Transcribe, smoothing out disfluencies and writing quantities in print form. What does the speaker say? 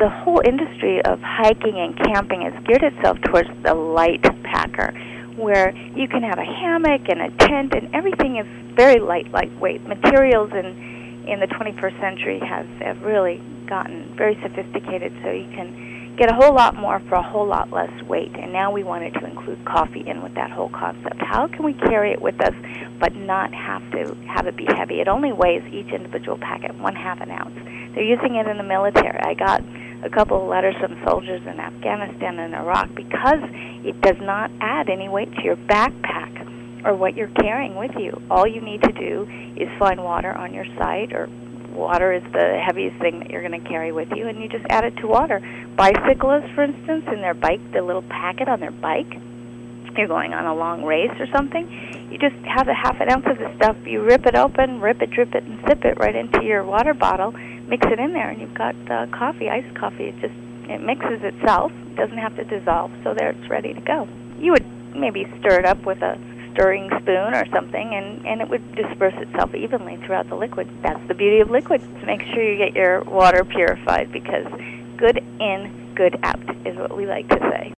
the whole industry of hiking and camping has geared itself towards the light packer, where you can have a hammock and a tent, and everything is very lightweight. Materials in the 21st century have really gotten very sophisticated, so you can get a whole lot more for a whole lot less weight. And now we wanted to include coffee in with that whole concept. How can we carry it with us but not have to have it be heavy? It only weighs, each individual packet, 1/2 an ounce. They're using it in the military. I got a couple of letters from soldiers in Afghanistan and Iraq because it does not add any weight to your backpack or what you're carrying with you. All you need to do is find water on your site, or water is the heaviest thing that you're going to carry with you, and you just add it to water. Bicyclists, for instance, in their bike, the little packet on their bike, you're going on a long race or something, you just have a 1/2 ounce of the stuff, you rip it open, rip it, drip it, and sip it right into your water bottle, mix it in there, and you've got coffee, iced coffee. It mixes itself, it doesn't have to dissolve, so there it's ready to go. You would maybe stir it up with a stirring spoon or something, and it would disperse itself evenly throughout the liquid. That's the beauty of liquids. Make sure you get your water purified, because good in, good out is what we like to say.